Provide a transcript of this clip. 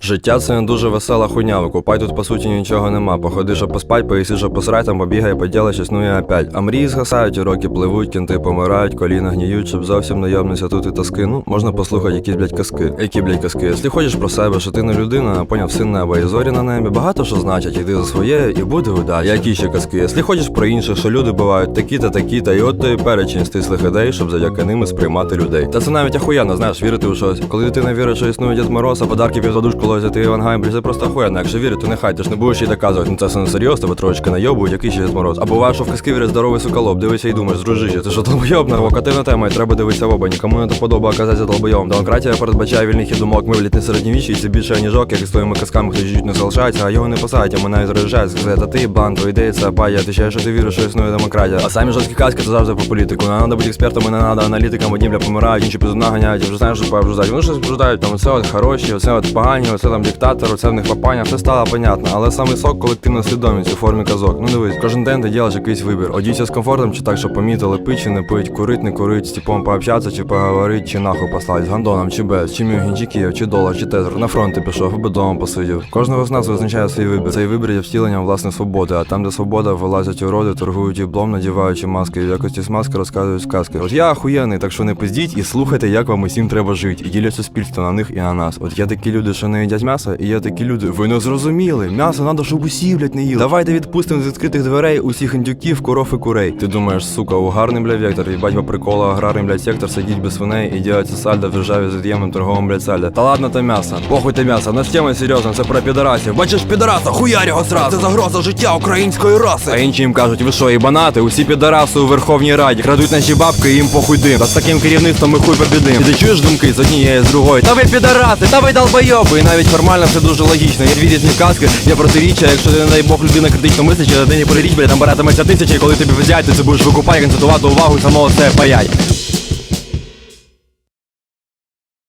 Життя це не дуже весела хуйня, викупай тут по суті нічого нема. Походи, щоб поспать, поїси, щоб посрать, там побігай, поділай, щось, ну і опять. А мрії згасають, і роки пливуть, кінти помирають, коліна гніють, щоб зовсім не йобнуться тут і тоски. Ну, можна послухати якісь, блядь, казки. Які, блядь, казки? Якщо хочеш про себе, що ти не людина, а поняв, син неба і зорі на небі, багато що значить, іди за своє і буде удача. Які ще казки? Якщо хочеш про інших, що люди бувають такі-та, і от той перечень стислих ідей, щоб завдяки ними сприймати людей. Та це навіть ахуєнно, знаєш, вірити у щось. Коли дитина вірить, що існує Дід Мороз, а подарки під подушку лозять, Іван Гай, це просто охуєнно. Якщо вірить, то нехай, ти ж не будеш їй доказувати. Ну це все не серйозно, тебе трошечки найобують, який ще Дід Мороз. А буває, що в казки вірить здоровий суколоб, дивися і думаєш, дружище, ти що долбойоб, провокативна тема, і треба дивитися в оба. Нікому не доподобає оказатися долбойом. Демократія передбачає вільний хід думок, ми, блядь, не середньовіччі, і це більше аніжок, як і з твоїми казками, хто чуть не залишається, а його не посадять, а мене заряджають, сказати, а ти, блан, твої ідеї, це апая, ти ще, що ти віриш, що існує демократія. А самі жорсткі казки, це завжди по політику. Не треба бути експертами, не треба аналітикам, одні, бля, помирають, інші пізу наганяють, вже знаєш, що пообжуждають. Вони щось обжуждають, там оце от хороші, оце от погані, оце там диктатор, оце в них папаня, все стало понятно. Але самий сок колективна свідомість у формі казок. Ну дивись, кожен день ти робиш якийсь вибір. Одійся з комфортом, чи так, щоб помітили, пить чи не пить, курить, не курить, з типом пообщатися, чи поговорить, чи нахуй послать, з гандоном, чи без, чи мюгін, чи Київ, чи долар, чи тезер. На фронт ти пішов, або дома посидів. Кожного з нас визначає свій вибір. Цей вибір є втіленням власної свободи, а там, де свобода, вилазять уроди, торгують діблом, надіваючи маски, і в якості смазки розказують сказки. От я ахуєнний, так що не пиздіть і слухайте, як вам усім треба жити. І ділять суспільство на них і на нас. От є такі люди, що не їдять м'ясо, і є такі люди, ви не зрозуміли. М'ясо надо, щоб усі, блядь, не їли. Давайте відпустимо з відкритих дверей усіх індюків, коров і курей. Ти думаєш, сука, угарний, блядь, вектор, їбать по приколу аграрний, блядь, сектор, сидіть без свиней і ділиться сальдо в державі з від'ємним торговим, блядь, сальдо. Та ладно, то м'ясо. Похуй те м'ясо, нас тема серйозна, це про підарасів. Бачиш підараса, хуярь його сразу. Це загроза життя української раси. А інші їм кажуть, ви що, ібанати? Усі підараси у Верховній Раді. Крадуть наші бабки і їм похуй дим. Та з таким керівництвом ми хуй побідим. І ти чуєш думки з однієї, з другої? Та ви підараси, та ви долбойоби. І навіть формально все дуже логічно. Є відрізні казки, є протиріччя. Якщо ти, не дай Бог, людина критично мислить, чи на день переріч, блядь, там беретиметься тисячі, і коли тобі везять, ти це будеш викупати, концентрувати увагу і самого себе паять.